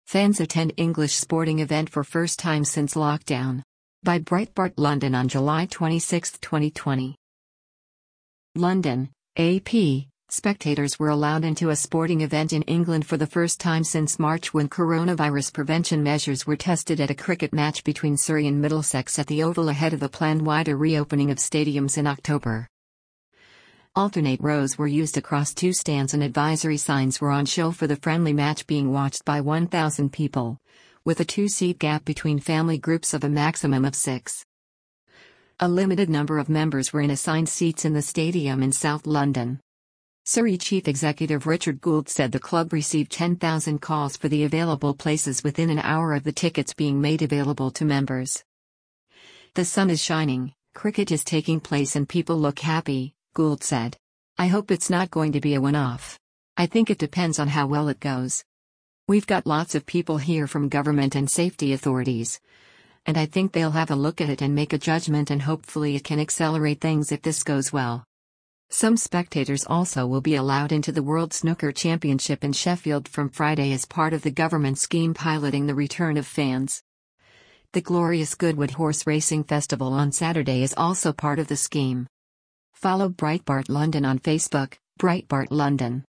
Fans attend English sporting event for first time since lockdown. By Breitbart London on July 26, 2020. London, AP. Spectators were allowed into a sporting event in England for the first time since March when coronavirus prevention measures were tested at a cricket match between Surrey and Middlesex at the Oval ahead of the planned wider reopening of stadiums in October. Alternate rows were used across two stands and advisory signs were on show for the friendly match being watched by 1,000 people, with a two-seat gap between family groups of a maximum of 6. A limited number of members were in assigned seats in the stadium in South London. Surrey Chief Executive Richard Gould said the club received 10,000 calls for the available places within an hour of the tickets being made available to members. "The sun is shining, cricket is taking place and people look happy," Gould said. "I hope it's not going to be a one-off. I think it depends on how well it goes. We've got lots of people here from government and safety authorities. And I think they'll have a look at it and make a judgment and hopefully it can accelerate things if this goes well." Some spectators also will be allowed into the World Snooker Championship in Sheffield from Friday as part of the government scheme piloting the return of fans. The Glorious Goodwood Horse Racing Festival on Saturday is also part of the scheme. Follow Breitbart London on Facebook, Breitbart London.